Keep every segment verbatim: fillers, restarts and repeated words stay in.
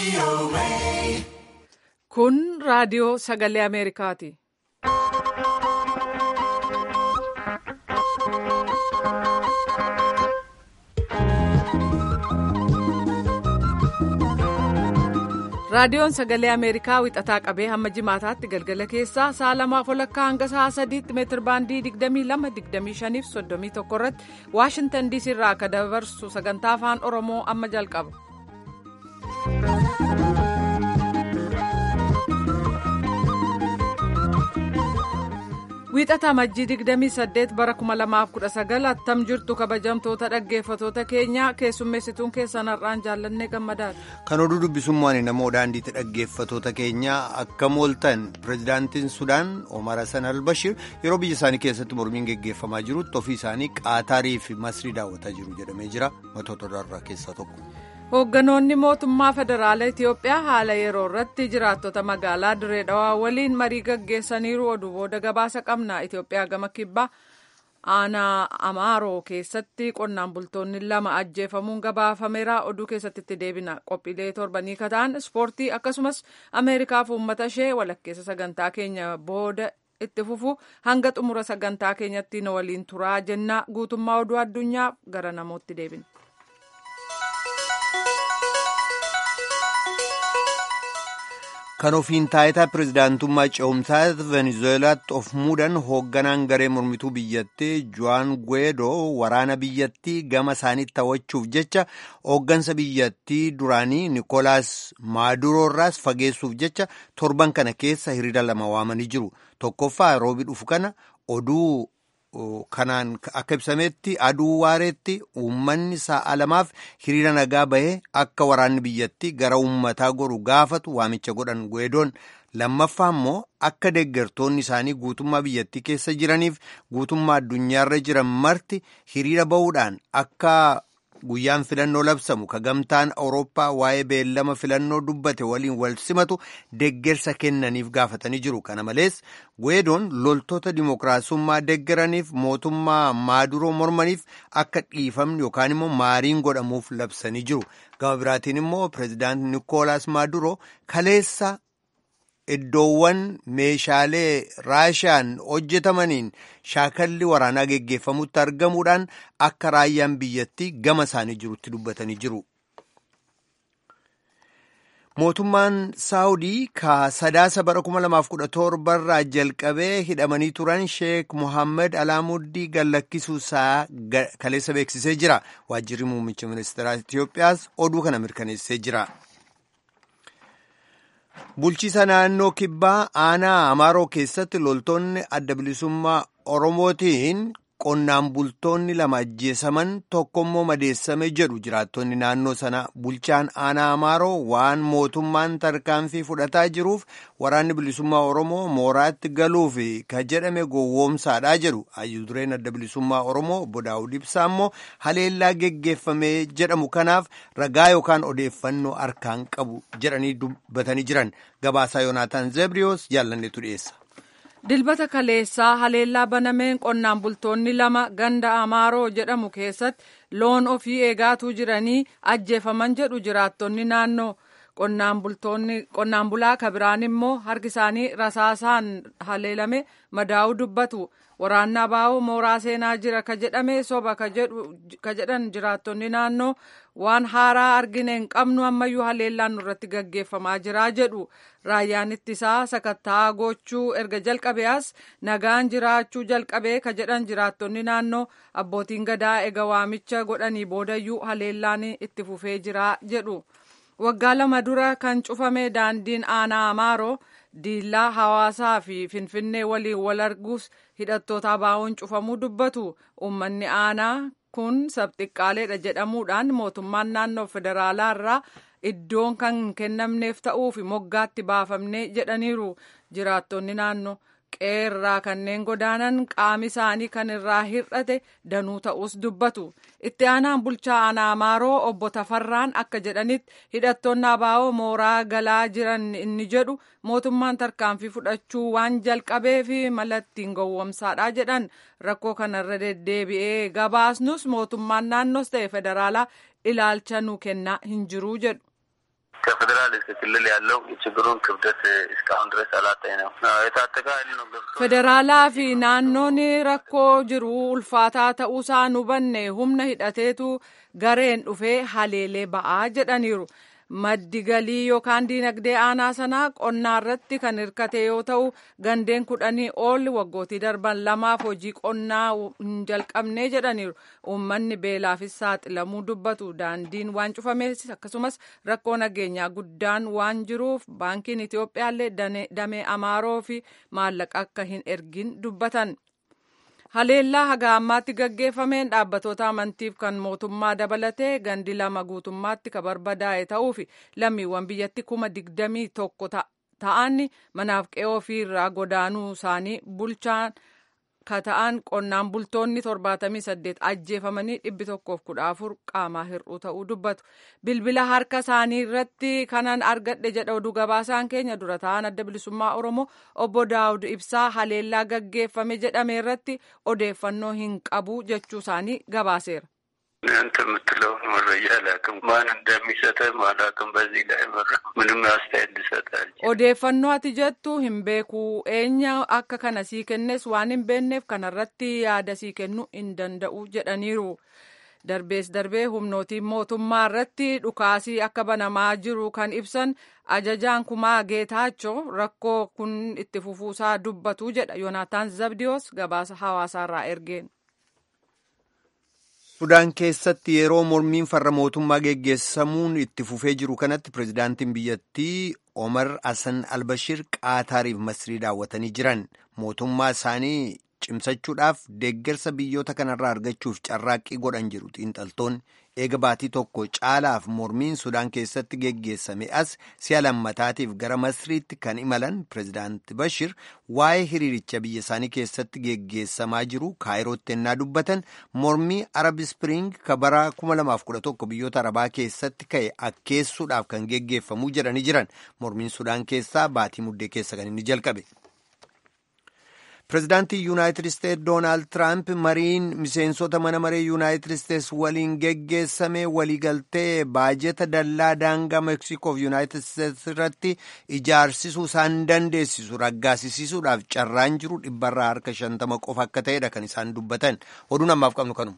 Kun raadiyoo sagalee Ameerikaati. Raadiyoon sagalee Ameerikaa wixataa qabee hamma jimaataatti galgala keessaa sa'a lamaaf walakkaa hanga sa'a sadiitti meetir baandii digdamii lama digdamii shaniif soddomii tokko irratti Waashintan Diisii irraa akka dabarsu sagantaa afaan Oromoo amma jalqaba. Wiixata Majjii digdamii saddeet bara kuma lamaaf kudha sagal attam jirtu kabajamtoota dhaggeeffatoota keenya keessummeessituun keessan har'aan jaallannee gammadaadha. Kan oduu dubbisummaan namoo daandiitti dhaggeeffatoota keenya akka mooltan pirezidaantiin Sudaan Omar Hassan al-Bashir yeroo biyya isaanii keessatti mormiin geggeeffamaa jirutti ofii isaanii Qaataarii fi Masrii daawwataa jiru jedhamee jira. Matoota irraa keessaa tokko. Hoogganoonni mootummaa federaalaa Itiyoophiyaa haala yeroo irratti jiraattota magaalaa Diree Dhawaa waliin marii gaggeessaniiru. Oduu booda gabaasa qabna. Itiyoophiyaa gama kibbaa aanaa Amaaroo keessatti qonnaan bultoonni lama ajjeefamuun gabaafameera. Oduu keessatti itti deebina. Qophiilee torbanii kataan ispoortii akkasumas Ameerikaaf uummata ishee walakkeessa sagantaa keenya booda itti fufu hanga xumura sagantaa keenyatti nu waliin turaa jenna. Guutummaa oduu addunyaa gara namootti deebina. Kan ofiin taayitaa pirezidaantummaa ce'umsaa Venezuelaatti of muudan hoogganaan garee mormituu biyyattii Juan Guaido waraana biyyattii gama isaaniitti hawwachuuf jecha hooggansa biyyattii duraanii Nikolaas Maaduroo irraas fageessuuf jecha torban kana keessa hiriira lama waamanii jiru. Tokkoffaa roobii dhufu kana oduu kanaan akka ibsametti aduu waareetti uummanni sa'a lamaaf hiriira nagaa bahee akka waraanni biyyattii gara uummataa goru gaafatu waamicha godhan Guaidoon lammaffaa immoo akka deeggartoonni isaanii guutummaa biyyattii keessa jiraniif guutummaa addunyaarra jiran marti hiriira bahuudhaan akka guyyaan filannoo labsamu ka gamtaan Awurooppaa waa'ee beellama filannoo dubbate waliin wal simatu deeggarsa kennaniif gaafatanii jiru. Kana malees Guaidoon loltoota dimookiraasummaa deeggaraniif mootummaa Maaduroo mormaniif akka dhiifamni yookaan immoo maariin godhamuuf labsanii jiru. Gama biraatiin immoo pirezidaanti Nikolaas Maaduroo kaleessa iddoowwan meeshaalee raashiyaan hojjetamaniin shaakalli waraanaa geggeeffamutti argamuudhaan akka raayyaan biyyattii gama isaanii jirutti dubbatanii jiru. Mootummaan Saawudii ka sadaasa bara kuma lamaaf kudha torba irraa jalqabee hidhamanii turan Sheek Mohammed Alaamuddii gallakkisuu isaa kaleessa beeksisee jira. Waajjirri muummicha ministeeraa Itiyoophiyaas oduu kana mirkaneessee jira. Bulchiisa naannoo kibbaa aanaa Amaaroo keessatti loltoonni adda bilisummaa Oromootiin qonnaan bultoonni lama ajjeesaman tokkommoo madeessame jedhu jiraattonni naannoo sana. Bulchaan aanaa Amaaroo waan mootummaan tarkaanfii fudhataa jiruuf waraanni bilisummaa Oromoo mooraatti galuuf ka jedhame gowwoomsaadhaa jedhu. Hayyudureen adda bilisummaa Oromoo obbo Daawud Ibsaa immoo haleellaa geggeeffamee jedhamu kanaaf ragaa yookaan odeeffannoo harkaan qabu jedhanii dubbatanii jiran. Gabaasaa Yoonaataan Zebriyoos jaallanneetu dhiyeessa. Dilbata kaleessaa haleellaa banameen qonnaan bultoonni lama ganda Amaaroo jedhamu keessatti loon ofii eegaatuu jiranii ajjeefaman jedhu jiraattonni naannoo. Qonnaan bultoonni qonnaan bulaa kabiraan immoo harki isaanii rasaasaan haleelame madaa'uu dubbatu. Waraanni abaa'oo mooraa seenaa jira ka jedhame soba ka jedhan jiraattonni naannoo waan haaraa argine hin qabnu ammayyuu haleellaan nurratti gaggeeffamaa jira jedhu. Raayyaan ittisaa sakattaa gochuu erga jalqabeas nagaan jiraachuu jalqabee ka jedhan jiraattonni naannoo abbootiin gadaa ega waamicha godhanii boodayyuu haleellaan itti fufee jira jedhu. Waggaa lama dura kan cufame daandiin aanaa Amaaroo diillaa hawaasaa fi finfinnee waliin wal arguus hidhattoota abaa'oon cufamuu dubbatu. Uummanni aanaa kun sabxiqqaaleedha jedhamuudhaan mootummaan naannoo federaalaa irraa iddoon kan kennamneef ta'uuf moggaatti baafamne jedhaniiru. Jiraattonni naannoo qeerraa kanneen godaanan qaami isaanii kan irraa hir'ate danuu ta'us dubbatu. Itti aanaan bulchaa aanaa Amaaroo obbo Tafarraan akka jedhanitti hidhattoonni abaa'oo mooraa galaa jiran inni jedhu mootummaan tarkaanfii fudhachuu waan jalqabee fi malattiin gowwomsaadha jedhan. Rakkoo kanarra deddeebi'ee gabaasnus mootummaan naannoos ta'e federaalaa ilaalcha nu kennaa hin jiru jedhu. ከፌደራል እስከ ክልል ያለው ችግሩን ክብደት እስካሁን ድረስ አላጣኝም። የታጠቀ ኃይል ነው ገብቶ federaalaa fi naannoon rakkoo jiru ulfaataa ta'uusaa nu hubanne humna hidhateetu gareen dhufee haleelee ba'aa jedhaniiru. Maddi galii yookaan diinagdee aanaa sanaa qonnaa irratti kan hirkate yoo ta'u gandeen kudhanii ol waggootii darban lamaaf hojii qonnaa hin jalqabne jedhaniiru. Uummanni beelaafis saaxilamuu dubbatu. Daandiin waan cufameef akkasumas rakkoo nageenyaa guddaan waan jiruuf baankiin Itiyoophiyaallee damee Amaaroo fi maallaqa akka hin ergin dubbatan. Haleellaa haga ammaatti gaggeeffameen dhaabbatoota amantiif kan mootummaa dabalatee gandi lama guutummaatti ka barbadaa'e ta'uu fi lammiiwwan biyyatti kuma digdamii tokko ta'an manaaf qe'oo ofiirraa godaanuu isaanii bulchaan ka ta'an qonnaan bultoonni torbaatamii saddeet ajjeefamanii dhibbi tokkoof kudha afur qaamaa hir'uu ta'uu dubbatu. Bilbila harka isaanii irratti kanan argadhe jedha oduu gabaasaan keenya dura ta'an adda bilisummaa Oromoo obbo Daawud Ibsaa haleellaa gaggeeffame jedhame irratti odeeffannoo hin qabu jechuu isaanii gabaaseera. አንተ የምትለው መረጃ አላውቅም። ማን እንደሚሰጠን አላውቅም። በዚህ ላይ ምንም አስተያየት ልሰጥ አልችልም። odeeffannoo ati jettu hin beeku. Eenyu akka kana sii kennes waan hin beekneef kanarratti yaada sii kennuu hin danda'u jedhaniiru. Darbees darbee humnootiin mootummaa irratti dhukaasii akka banamaa jiru kan ibsan ajajaan kumaa Geetaachoo rakkoo kun itti fufuusaa dubbatu jedha. Yoonaataan Zabdiyoos gabaasa hawaasaarraa ergeen. Sudaan keessatti yeroo mormiin farra mootummaa geggeessamuun itti fufee jiru kanatti pirezidaantiin biyyattii Omar Hassan Albashir Qaataariif Masrii daawwatanii jiran. Mootummaa isaanii cimsachuudhaaf deeggarsa biyyoota kanarraa argachuuf carraaqqii godhan jiru xiinxaltoonni. Eega baatii tokko caalaaf mormiin Sudaan keessatti geggeessame as si'a lammataatiif gara Masriitti kan imalan pirezidaanti Bashir waa'ee hiriiricha biyya isaanii keessatti geggeessamaa jiru Kaayirootti ennaa dubbatan mormii Arab Spring ka bara kuma lamaaf kudha tokko biyyoota Arabaa keessatti ka'e akkeessuudhaaf kan geggeeffamuu jedhanii jiran. Mormiin Sudaan keessaa baatii muddee keessa kan inni jalqabe. Pireezidaantii Yuunaayitid Isteetsi Doonaald Tiraamp mariin miseensota mana maree Yuunaayitid Isteetsi waliin geggeessame waliigaltee baajeta dallaa daangaa Meeksikoof Yuunaayitid Isteetsi irratti ijaarsisuu isaan dandeessisu raggaasisiisuudhaaf carraan jiru dhibbarraa harka shantama qofa akka ta'edha kan isaan dubbatan. Oduun ammaaf qabnu kanuma.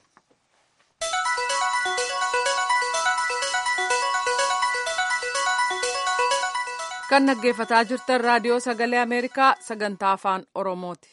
Kan dhaggeeffataa jirtan raadiyoo sagalee Ameerikaa sagantaa afaan Oromooti.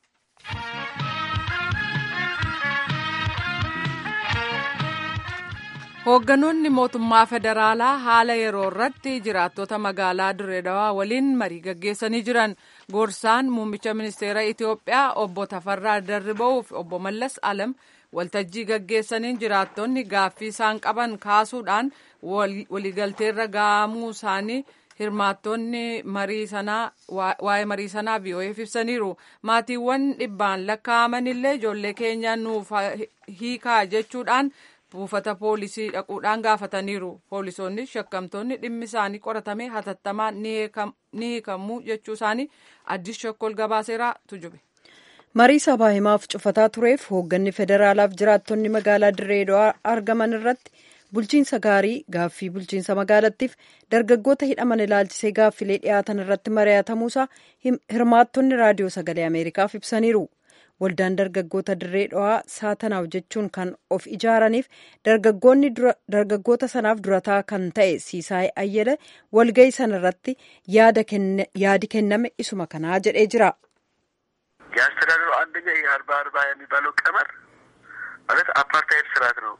Hoogganoonni mootummaa federaalaa haala yeroo irratti jiraattota magaalaa Dirree Dhawaa waliin marii gaggeessanii jiran. Goorsaan muummicha ministeera Itiyoophiyaa obbo Tafarraa Darriboo fi obbo Mallas Alam waltajjii gaggeessaniin jiraattonni gaaffii isaan qaban kaasuudhaan waliigalteerra gahamuu isaanii hirmaattonni marii sanaa waa'ee marii sanaa V O Eef ibsaniiru. Maatiiwwan dhibbaan lakkaa'aman illee ijoollee keenya nuuf hiikaa jechuudhaan buufata poolisii dhaquudhaan gaafataniiru. Poolisoonni shakkamtoonni dhimmi isaanii qoratamee hatattamaan ni hiikamuu jechuu isaanii Addis Shokkol gabaaseeraa tujube. Marii sabaa himaaf cufataa tureef hoogganni federaalaaf jiraattonni magaalaa Dirree Dhawaa argaman irratti bulchiinsa gaarii gaaffii bulchiinsa magaalattiif dargaggoota hidhaman ilaalchisee gaaffilee dhiyaatan irratti mari'atamuusaa hirmaattonni raadiyoo sagalee Ameerikaaf ibsaniiru. Waldaan dargaggoota Dirree Dhawaa saatanaaf jechuun kan of ijaaraniif dargaggoonni dargaggoota sanaaf durataa kan ta'e Siisaay Ayyele walga'ii sanarratti yaadi kenname isuma kanaa jedhee jira. የአስተዳደሩ አንደኛ ይህ አርባ አርባ የሚባለው ቀመር ማለት አፓርታይድ ስርዓት ነው።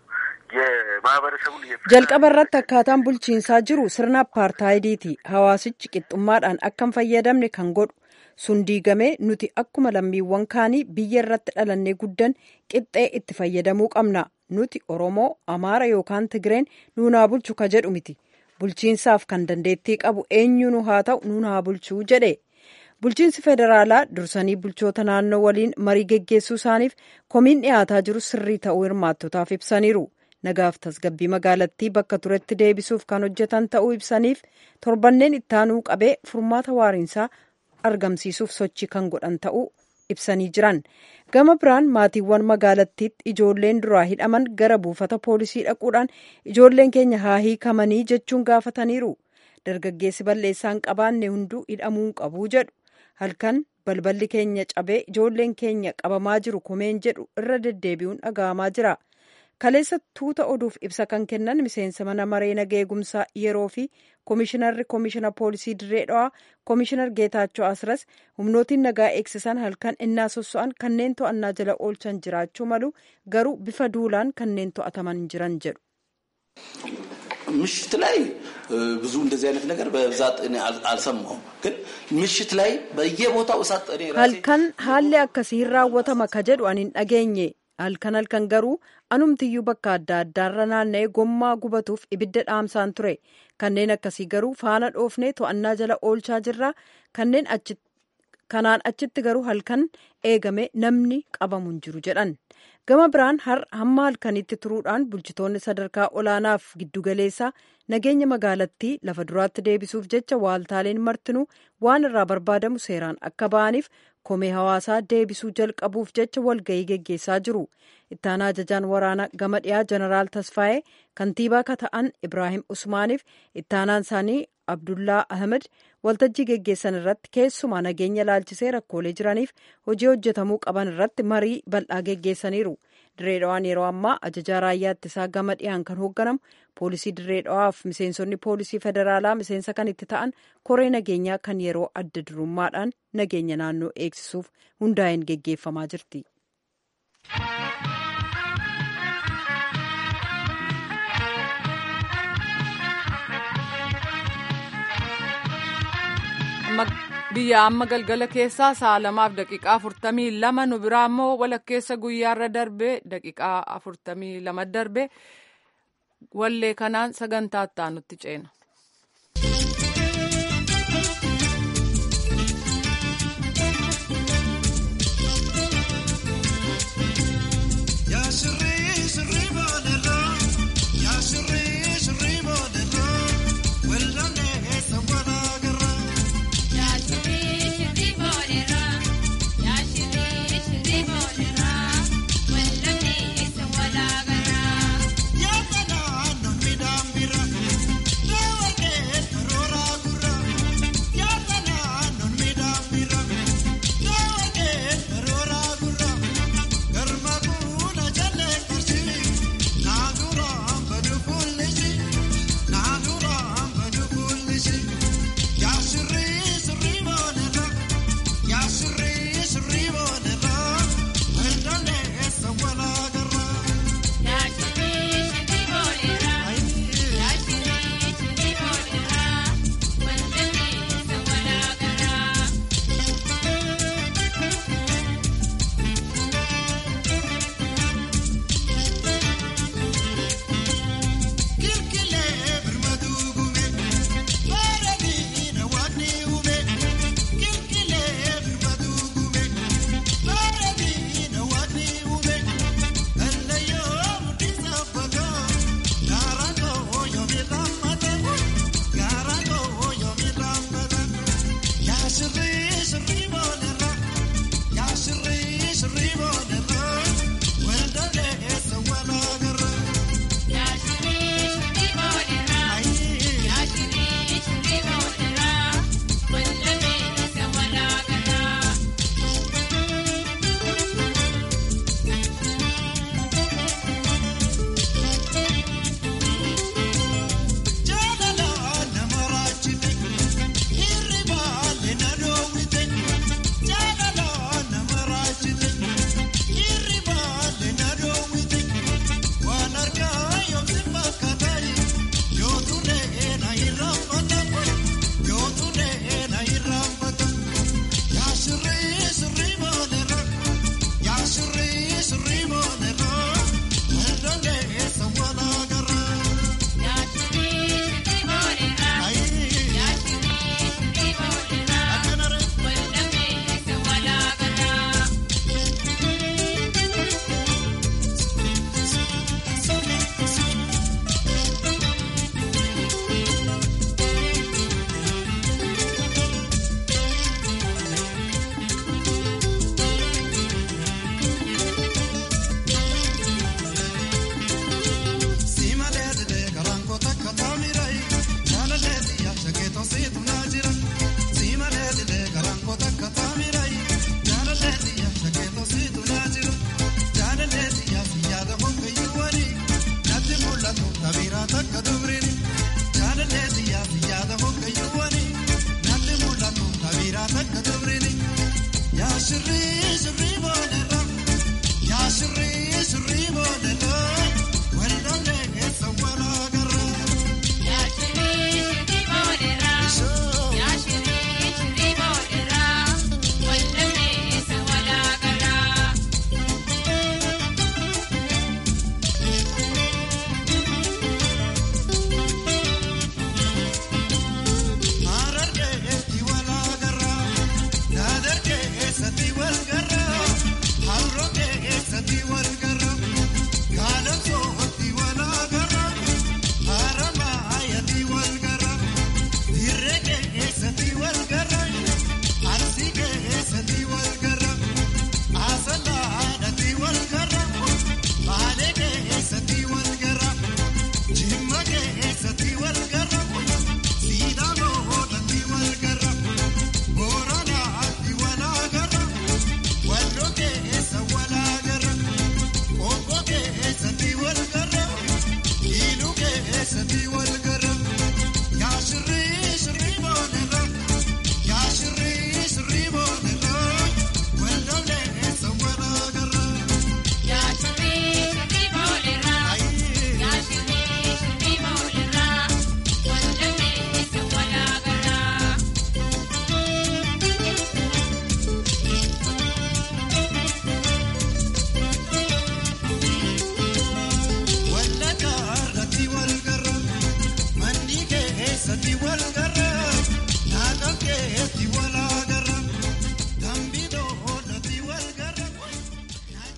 jalqaba irratti akkaataan bulchiinsaa jiru sirna apartaayidiiti. Hawaasichi qixxummaadhaan akka hin fayyadamne kan godhu sun diigamee nuti akkuma lammiiwwan kaanii biyya irratti dhalannee guddan qixxee itti fayyadamuu qabna. Nuti Oromoo, Amaara yookaan Tigireen nuun haa bulchu ka jedhu miti. Bulchiinsaaf kan dandeettii qabu eenyuun haa ta'u nuun haa bulchuu jedhe. Bulchiinsi federaalaa dursanii bulchoota naannoo waliin marii geggeessuu isaaniif komiin dhiyaataa jiru sirrii ta'uu hirmaattotaaf ibsaniiru. Nagaaf tasgabbii magaalattii bakka turetti deebisuuf kan hojjetan ta'uu ibsaniif torbanneen ittaanuu qabee furmaata waariinsaa argamsiisuuf sochii kan godhan ta'uu ibsanii jiran. Gama biraan maatiiwwan magaalattiitti ijoolleen duraa hidhaman gara buufata poolisii dhaquudhaan ijoolleen keenya haa hiikamanii jechuun gaafataniiru. dargaggeessi balleessaan qabaanne hunduu hidhamuu qabu jedhu. Halkan balballi keenya cabee ijoolleen keenya qabamaa jiru komeen jedhu irra deddeebi'uun dhaga'amaa jira. Kaleessa tuuta oduuf ibsa kan kennan miseensa mana maree nagaa eegumsaa yeroo fi koomishinarri koomishina poolisii dirree dhawaa koomishinar Geetaachoo Asras humnootiin nagaa eegsisan halkan innaa sosso'an kanneen to'annaa jala oolchan jiraachuu malu garuu bifa duulaan kanneen to'ataman jiran jedhu. ምሽት ላይ ብዙ እንደዚህ አይነት ነገር በብዛት እኔ አልሰማሁም ግን ምሽት ላይ በየቦታው እሳት እኔ ራሴ halkan haalli akkasii raawwatama ka jedhu anin dhageenye halkan halkan garuu anumtiyyuu bakka adda addaarra naanna'ee gommaa gubatuuf ibidda dhaamsaan ture kanneen akkasii garuu faana dhoofnee to'annaa jala oolchaa jirra kanneen achi kanaan achitti garuu halkan eegame namni qabamuun jiru jedhan. Gama biraan har hamma halkanitti turuudhaan bulchitoonni sadarkaa olaanaaf giddugaleessaa nageenya magaalattii lafa duraatti deebisuuf jecha waaltaaleen martinuu waan irraa barbaadamu seeraan akka ba'aniif komee hawaasaa deebisuu jalqabuuf jecha walga'ii geggeessaa jiru. Ittaanaa ajajaan waraanaa gama dhiyaa jeneraal Tasfaayee kantiibaa ka ta'an Ibraahim Usmaaniif ittaanaan isaanii Abdullaa Ahmed waltajjii geggeessan irratti keessumaa nageenya laalchisee rakkoolee jiraniif hojii hojjetamuu qaban irratti marii bal'aa geggeessaniiru. Dirree dhawaan yeroo ammaa ajajaa raayyaa ittisaa gama dhiyaan kan hoogganamu poolisii dirree dhawaaf miseensonni poolisii federaalaa miseensa kan itti ta'an koree nageenyaa kan yeroo adda durummaadhaan nageenya naannoo eegsisuuf hundaa'een geggeeffamaa jirti. biyya amma galgala keessaa sa'a lamaaf daqiiqaa afurtamii lama nu biraa immoo walakkeessa guyyaarra darbe daqiiqaa afurtamii lama darbe wallee kanaan sagantaa itti aanutti ceena. Yeah.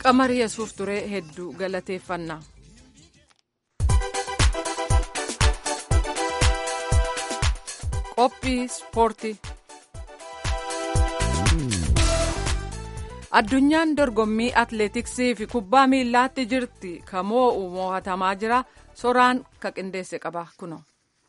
qamar yesuuf ture hedduu galateeffanna. Qophii ispoortii. Addunyaan dorgommii atleetiksii fi kubbaa miillaatti jirti. Kamoo'u mo'atamaa jira. Soraan ka qindeesse qaba kuno.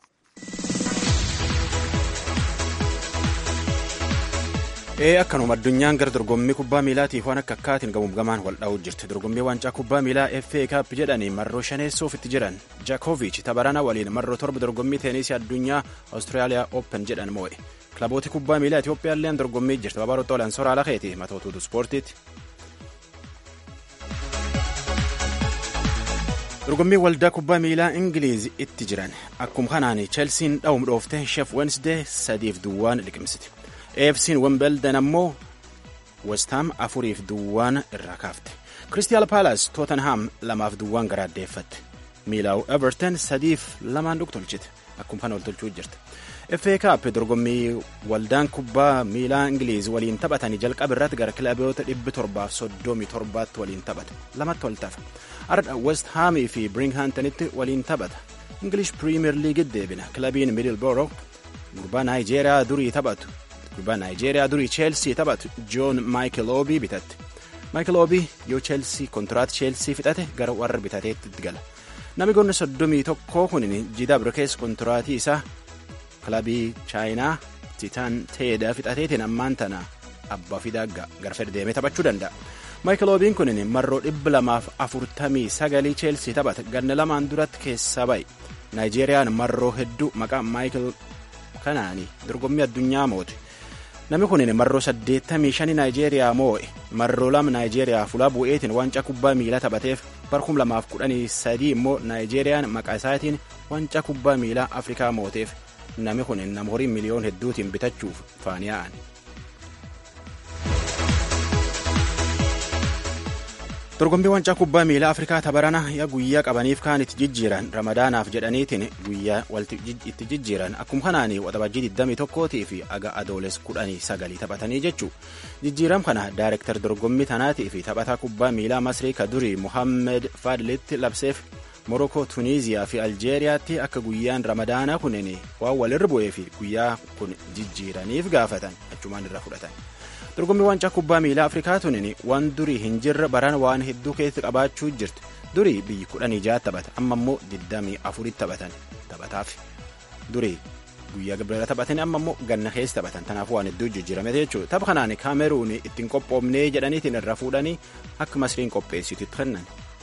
Ee akkanuma addunyaan gara dorgommii kubbaa miilaatiif waan akka akkaatiin gamuumgamaan wal dha'uu jirti. Dorgommii waancaa kubbaa miilaa F A Cup jedhanii marroo shaneessuuf itti jiran. Jaakoviich tabarana waliin marroo torba dorgommii teenisii addunyaa Austraaliyaa Open jedhan moo'e. Kilabooti kubbaa miilaa Itoophiyaa illee dorgommii jirti. Babaaroo Xoolaan Soraa Lakeeti matootuutu ispoortiiti. Dorgommii waldaa kubbaa miilaa Ingiliiz itti jiran. Akkuma kanaan Chelsiin dha'uum dhoofte Sheef Wednesday sadiif duwwaan liqimsiti. A F C'n Wimbledon ammoo West Ham afuriif duwwaan irraa kaafte. Crystal Palace Tottenham lamaaf duwwaan garaaddeeffatte. Miilaawu Everton sadiif lamaan dhuktolchite. Akkuma kana waltolchuu jirti. F A Cup dorgommii waldaan kubbaa miilaa Ingiliiz waliin taphatanii jalqaba irratti gara kilaboota dhibbi torbaaf soddomii torbaatti waliin taphata. Lamatti wal tafa. Ardha West Hamii fi Bringhamtonitti waliin taphata. English Premier League deebina. Kilabiin Middlesbrough gurbaa Naayijeeriyaa durii taphatu. Gurbaa Naayijeeriyaa durii Chelsea taphatu John Michael Obi bitatte. Michael Obi yoo Chelsea kontiraat Chelsea fixate gara warra bitateetti gala. Namni gonna soddomii tokkoo kunin Jida Brikees kontiraatii isaa kilabii Chaayinaa Titan Teedaa fixateetiin ammaan tana abbaa fidaa gara fedhe deemee taphachuu danda'a. Michael Obiin kunin marroo dhibba lamaaf afurtamii sagalii Chelsea taphata ganna lamaan duratti keessaa ba'i. Naayijeeriyaan marroo hedduu maqaa Michael kanaani dorgommii addunyaa moote. Namni kunin marroo saddeettamii shanii Naayijeeriyaa moo'e. Marroo lama Naayijeeriyaa fuula bu'eetiin waancaa kubbaa miilaa taphateef barkum lamaaf kudhanii sadii immoo Naayijeeriyaan maqaa isaatiin waancaa kubbaa miilaa Afrikaa mooteef. Namni kunin nama horii miliyoon hedduutiin bitachuuf faaniyaa'an. Dorgommii waancaa kubbaa miilaa Afrikaa tabarana yaa guyyaa qabaniif kaan itti jijjiiran ramadaanaaf jedhaniitiin guyyaa walti itti jijjiiran akkuma kanaanii waxabajjii digdamii tokkootii fi aga adooles kudhanii sagalii taphatanii jechuu jijjiiram kana daayirektar dorgommii tanaatii fi taphataa kubbaa miilaa Masrii Kadurii Mohammed Fadlitti labseef Morokoo Tuniiziyaa fi Aljeeriyaatti akka guyyaan ramadaanaa kunin waan walirra bu'ee fi guyyaa kun jijjiiraniif gaafatan achumaan irra fudhatan. Dorgommii waancaa kubbaa miilaa Afrikaa tunin waan durii hin jirre baran waan hedduu keessatti qabaachuu jirti. Durii biyyi kudhanii ja'a taphata amma immoo digdamii afuritti taphatan taphataaf. Durii guyyaa gabreera taphatan amma immoo ganna keessa taphatan tanaaf waan hedduu jijjiirame jechuudha. Tapha kanaan Kaameruun ittiin qophoomnee jedhaniitiin irra fuudhanii akka Masriin qopheessitutti kennan.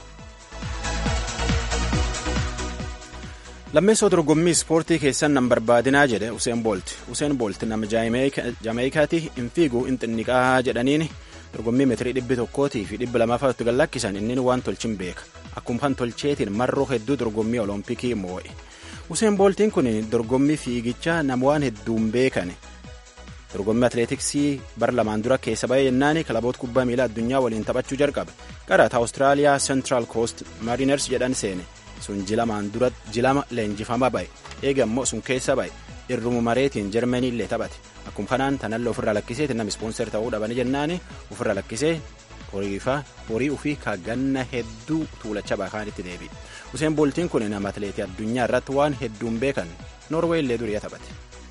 Lammeessoo dorgommii ispoortii keessan nan barbaadinaa jedhe Useen Boolt. Useen Boolt nama Jaameeyikaati hin fiigu hin xinniqaa jedhaniin dorgommii meetirii dhibbi tokkootii fi dhibbi lamaafatti gallakkisan inni waan tolchin beeka. Akkuma kan tolcheetiin marroo hedduu dorgommii olompikii moo'e. Useen Booltiin kun dorgommii fiigichaa nama waan hedduun beekane. Dorgommii atleetiksii bar lamaan dura keessa ba'ee yennaani kilaboota kubbaa miilaa addunyaa waliin taphachuu jalqabe. Qaraata Awustiraaliyaa Central Coast Mariners jedhan seene. Sun jilamaan dura jilama leenjifama ba'e eega immoo sun keessa ba'e irruma mareetiin Jarmanii illee taphate akkuma kanaan tanallee ofirraa lakkisee namni ispoonser ta'uu dhabanii jennaani ofirraa lakkisee horii ofii kaganna hedduu tuulacha baakaanitti deebi'e. Useen Booltiin kun nama atleetii addunyaa irratti waan hedduun beekan Noorweey illee durii taphate.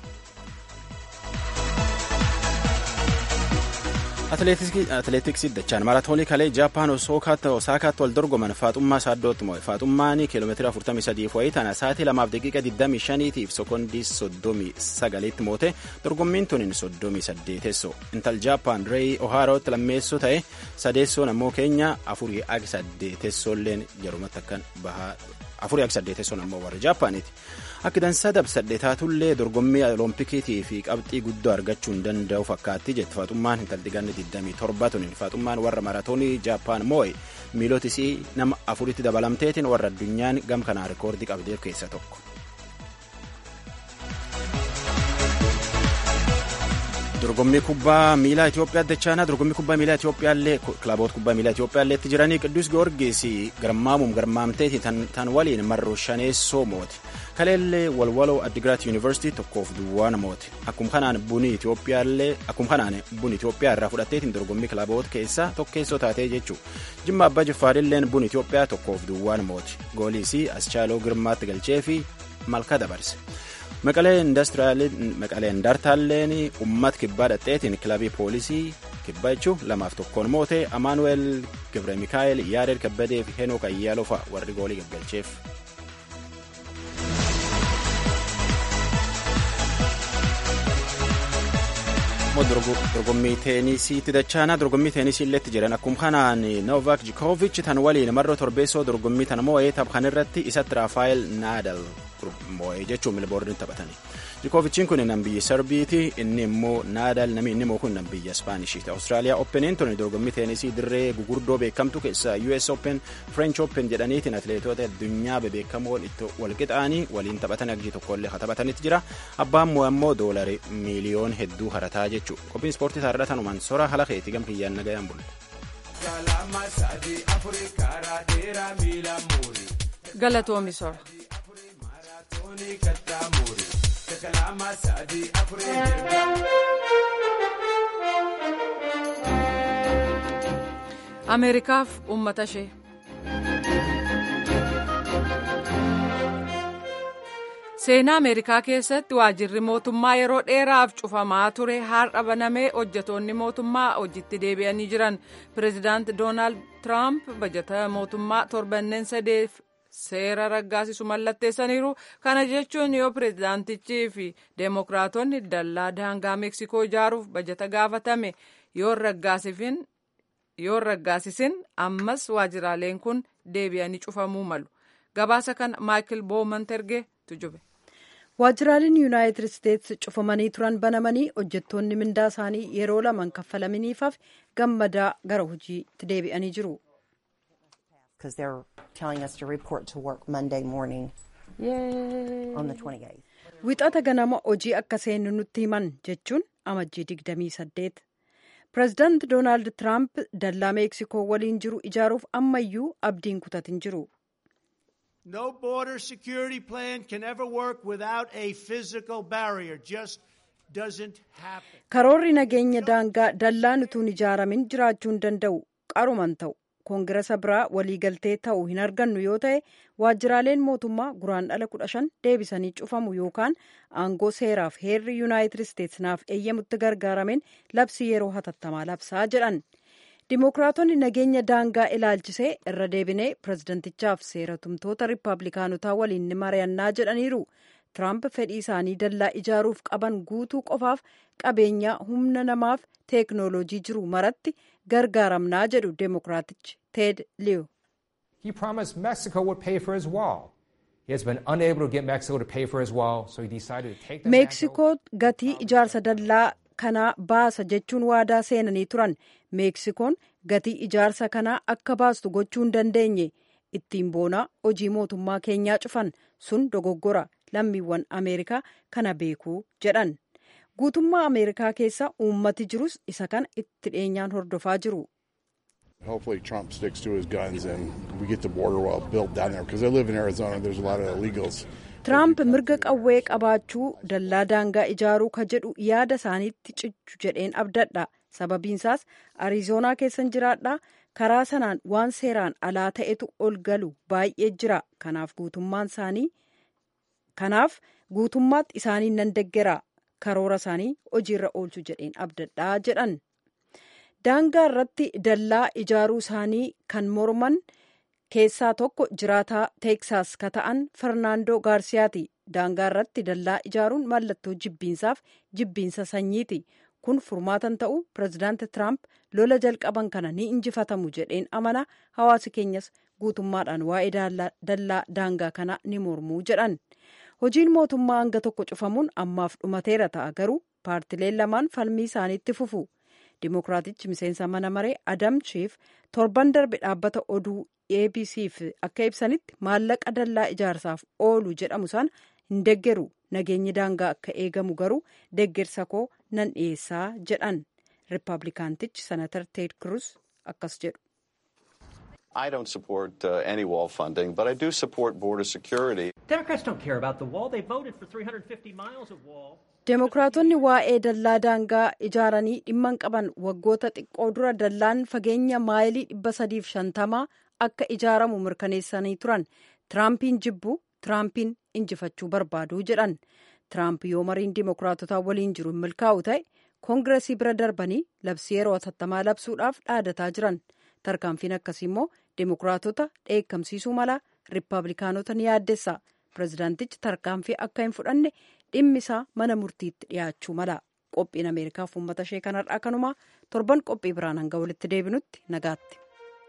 Atleetiksii dachaan maaraatoonii kalee Jaappaan Osaakaatti wal dorgoman Faaxummaa Saaddootti moo'e. Faaxummaan kiiloomeetira afurtamii sadii wayii tana sa'aatii lamaaf daqiiqa digdamii shaniitiif sekoondii soddomii sagaliitti moote dorgommiin tunin soddomii saddeetessoo. Intal Jaappaan Reey Ohaarootti lammeessoo ta'e sadeessoon ammoo Keenya afurii agi saddeetessoolleen jarumatti akkan bahaa afurii agi saddeetessoon ammoo warra Jaappaaniiti. Akka dansaa dabsadheetaatullee dorgommii oloompikiitii fi qabxii guddoo argachuu hin danda'u fakkaatti jette Faaxummaan intalti ganna digdamii torba tunin. Faaxummaan warra maaraatoonii Jaappaan moo'e miilootisii nama afuritti dabalamteetiin warra addunyaan gam kanaa rikoordii qabdeef keessa tokko. dorgommii kubbaa miilaa Itoophiyaa dachaanaa dorgommii kubbaa miilaa Itoophiyaallee kilaboota kubbaa miilaa Itoophiyaallee itti jiranii Qiddus Giyoorgis garmaamuun garmaamteeti tan waliin marroo shaneessoo mooti. Kaleellee walwaloo Addigiraat Yuunivarsiitii tokkoof duwwaan mooti. Akkuma kanaan buni Itoophiyaallee akkuma kanaan buni Itoophiyaa irraa fudhatteetiin dorgommii kilaboota keessaa tokkeessoo taatee jechuu. Jimma Abbaa Jiffaarilleen buni Itoophiyaa tokkoof duwwaan mooti. Gooliisii Aschaaloo Girmaatti galchee fi malka dabarse. Maqalee Indartaalleen uummata kibbaa dhadheetiin kilabii poolisii kibbaa jechuun lamaaf tokkoon mootee Amaanuweel Gibre Mikaa'el Yaareed Kabbadee fi Henook Ayyaaloo fa'a warri goolii gaggalcheef. Dorgommii teenisiitti dachaanaa dorgommii teenisii illeetti jiran akkuma kanaan Novak Djokovic tan waliin marroo torbeessoo dorgommii tan moo'ee taphan irratti isatti Raafaayel Naadal moo'ee jechuun Milboorniin taphatanii. Djokovicin kun nam biyya Serbiiti inni immoo Naadal namni inni immoo kun nam biyya Ispaanishiti. Awustiraaliyaa Oopeniin tuni dorgommii teenisii dirree gugurdoo beekamtu keessaa U S Open, French Open jedhaniitiin atileetota addunyaa bebeekamoon itti walqixaanii waliin taphatan agji tokkollee haa taphatanitti jira. Abbaan moo ammoo doolari miiliyoon hedduu harataa jechuudha. Qophiin ispoortii taarraa tanumaan sora haala keetii gam kiyyaan nagayaan bulle. Galatoomi sora. Ameerikaaf uummata ishee. Seenaa Ameerikaa keessatti waajjirri mootummaa yeroo dheeraaf cufamaa ture har'a banamee hojjetoonni mootummaa hojiitti deebi'anii jiran. Pireezidaant Doonaald Tiraamp bajata mootummaa torbanneen sadeef seera raggaasisu mallatteessaniiru. Kana jechuun yoo pireezidaantichii fi deemokiraatonni dallaa daangaa Meeksikoo ijaaruuf bajata gaafatame yoo raggaasisin ammas waajjiraaleen kun deebi'anii cufamuu malu. Gabaasa kana Maayikil Booman ergee tujube. Waajjiraaleen Yuunaayitid Isteetsi cufamanii turan banamanii hojjettoonni mindaa isaanii yeroo lamaan kaffalamaniifaaf gammadaa gara hojiitti deebi'anii jiru. Wixata ganama hojii akka seennu nutti himan jechuun amajjii digdamii saddeet. Pireezidaant Doonaald Tiraamp dallaa Meeksikoo waliin jiru ijaaruuf ammayyuu abdiin kutatin jiru. No border security plan can ever work without a physical barrier. Just doesn't happen. Karoorri nageenya daangaa dallaan utuun ijaaramin jiraachuu hin danda'u. Qaruman ta'u. Koongirasa biraa waliigaltee ta'uu hin argannu yoo ta'e waajjiraaleen mootummaa guraandhala kudha shan deebisanii cufamu yookaan aangoo seeraaf heerri Yuunaayitid Isteetsi naaf eeyyamutti gargaaramen labsii yeroo hatattamaa labsaa jedhan. Dimookiraatonni nageenya daangaa ilaalchisee irra deebinee pireezidantichaaf seera tumtoota riippaabilikaanotaa waliin ni mari'annaa jedhaniiru. Tiraamp fedhii isaanii dallaa ijaaruuf qaban guutuu qofaaf qabeenya humna namaaf teeknooloojii jiru maratti gargaaramnaa jedhu Dimookiraatichi Ted Lieu. He promised Mexico would pay for his wall. He has been unable to get Mexico to pay for his wall, so he decided to take the Meeksikoo gatii ijaarsa dallaa kanaa baasa jechuun waadaa seenanii turan. Meeksikoon gatii ijaarsa kanaa akka baastu gochuu hin dandeenye. Ittiin boonaa hojii mootummaa keenyaa cufan sun dogoggora. Lammiiwwan Ameerikaa kana beekuu jedhan. Guutummaa Ameerikaa keessa uummati jirus isa kana itti dhiyeenyaan hordofaa jiru. Hopefully Trump sticks to his guns and we get the border wall built down there because I live in Arizona. There's a lot of illegals. Tiraamp mirga qawwee qabaachuu dallaa daangaa ijaaruu ka jedhu yaada isaaniitti cichu jedheen abdadha. Sababiinsaas Arizoonaa keessan jiraadha. Karaa sanaan waan seeraan alaa ta'etu ol galu baay'ee jira. Kanaaf guutummaan isaanii kanaaf guutummaatti isaanii nan deggera. Karoora isaanii hojiirra oolchu jedheen abdadhaa jedhan. Daangaa irratti dallaa ijaaruu isaanii kan morman keessaa tokko jiraataa Teeksaas ka ta'an Fernaandoo Gaarsiyaati. Daangaa irratti dallaa ijaaruun mallattoo jibbiinsaaf jibbiinsa sanyiiti. Kun furmaatan ta'u pireezidaanti Tiraamp lola jalqaban kana ni injifatamu jedheen amana. Hawaasi keenyas guutummaadhaan waa'ee dallaa daangaa kana ni mormuu jedhan. Hojiin mootummaa hanga tokko cufamuun ammaaf dhumateera ta'a garuu paartileen lamaan falmii isaaniitti fufu. Dimookiraatichi miseensa mana maree Adam Schiff torban darbe dhaabbata oduu A B C'f akka ibsanitti maallaqa dallaa ijaarsaaf oolu jedhamu sana hin deggeru. Nageenyi daangaa akka eegamu garuu deggersa koo nan dhiyeessaa jedhan. Riippablikaantichi senatar Ted Cruz akkas jedhu. I don't support uh, any wall funding, but I do support border security. Democrats don't care about the wall. They voted for three hundred fifty miles of wall. Deemokiraatonni waa'ee dallaa daangaa ijaaranii dhimma hin qaban. Waggoota xiqqoo dura dallaan fageenya maayilii dhibba sadiif shantamaa akka ijaaramu mirkaneessanii turan. Tiraampiin jibbu Tiraampiin injifachuu barbaadu jedhan. Tiraamp yoo mariin deemokiraatotaa waliin jiru hin milkaa'u ta'e koongireesii bira darbanii labsii yeroo hatattamaa labsuudhaaf dhaadataa jiran. Tarkaanfiin akkasii immoo deemokiraatota dheekkamsiisuu mala riippablikaanota ni yaaddessa. Pireezidaantichi tarkaanfii akka hin fudhanne dhimmi isaa mana murtiitti dhiyaachuu mala. Qophiin Ameerikaaf uummata ishee kanarraa kanumaa torban qophii biraan hanga walitti deebinutti nagaatti.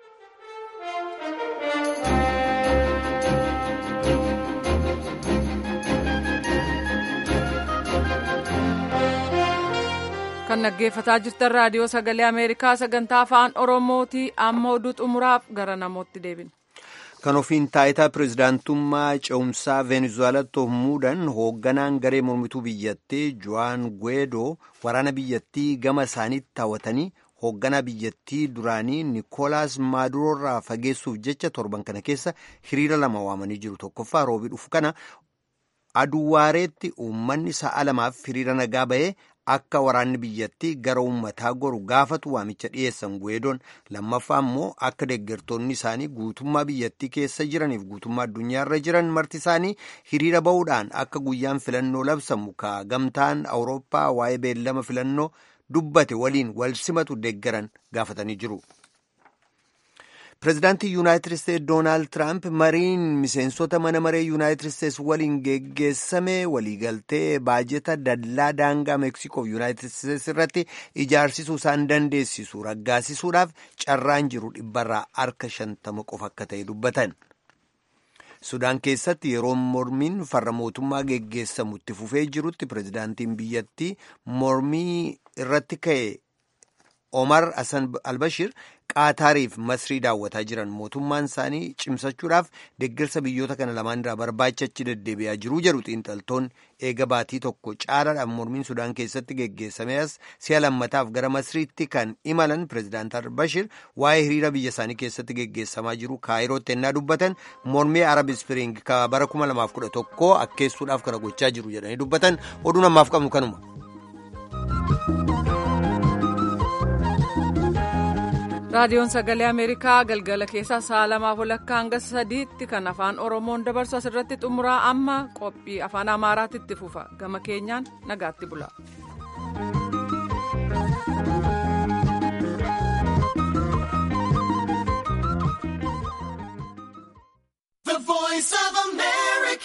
Kan dhaggeeffataa jirtan raadiyoo sagalee Ameerikaa sagantaa afaan Oromooti. Amma oduu xumuraaf gara namootti deebina. Kan ofiin taayitaa pirezidaantummaa ce'umsaa Veenezuwaalaatti of muudan hoogganaan garee mormituu biyyattii Juan Guaido waraana biyyattii gama isaaniitti hawwatanii hoogganaa biyyattii duraanii Nikolaas Maaduroo irraa fageessuuf jecha torban kana keessa hiriira lama waamanii jiru. Tokkoffaa roobii dhufu kana aduwaareetti uummanni sa'a lamaaf hiriira nagaa ba'ee akka waraanni biyyattii gara uummataa goru gaafatu waamicha dhiyeessan Guaidoon. Lammaffaa immoo akka deeggartoonni isaanii guutummaa biyyattii keessa jiraniif guutummaa addunyaarra jiran marti isaanii hiriira ba'uudhaan akka guyyaan filannoo labsamu ka gamtaan Awurooppaa waa'ee beellama filannoo dubbate waliin wal simatu deeggaran gaafatanii jiru. Pireezidaantii Yuunaayitid Isteetsi Doonaald Tiraamp mariin miseensota mana maree Yuunaayitid Isteetsi waliin geggeessame waliigaltee baajeta dallaa daangaa Meeksikoof Yuunaayitid Isteetsi irratti ijaarsisuu isaan dandeessisu raggaasisuudhaaf carraan jiru dhibbarraa harka shantama qofa akka ta'e dubbatan. Sudaan keessatti yeroo mormiin farra mootummaa geggeessamu itti fufee jirutti pireezidaantiin biyyattii mormii irratti ka'e Omar Hassan Albashir Qaataariif Masrii daawwataa jiran mootummaan isaanii cimsachuudhaaf deeggarsa biyyoota kana lamaan irraa barbaachachi deddeebi'aa jiru jedhu xiinxaltoonni. Eega baatii tokko caalaadhaan mormiin Sudaan keessatti geggeessamees si'a lammataaf gara Masriitti kan imalan pireezidaant Albashir waa'ee hiriira biyya isaanii keessatti geggeessamaa jiru Kaayirootti ennaa dubbatan mormii Arab Spring ka bara kuma lamaaf kudha tokko akkeessuudhaaf kana gochaa jiru jedhanii dubbatan. Oduun ammaaf qabnu kanuma. Raadiyoon sagalee Ameerikaa galgala keessaa sa'a lamaaf walakkaa hanga sadiitti kan afaan Oromoon dabarsu asirratti xumuraa amma qophii afaan Amaaraatti itti fufa. Gama keenyaan nagaatti bula.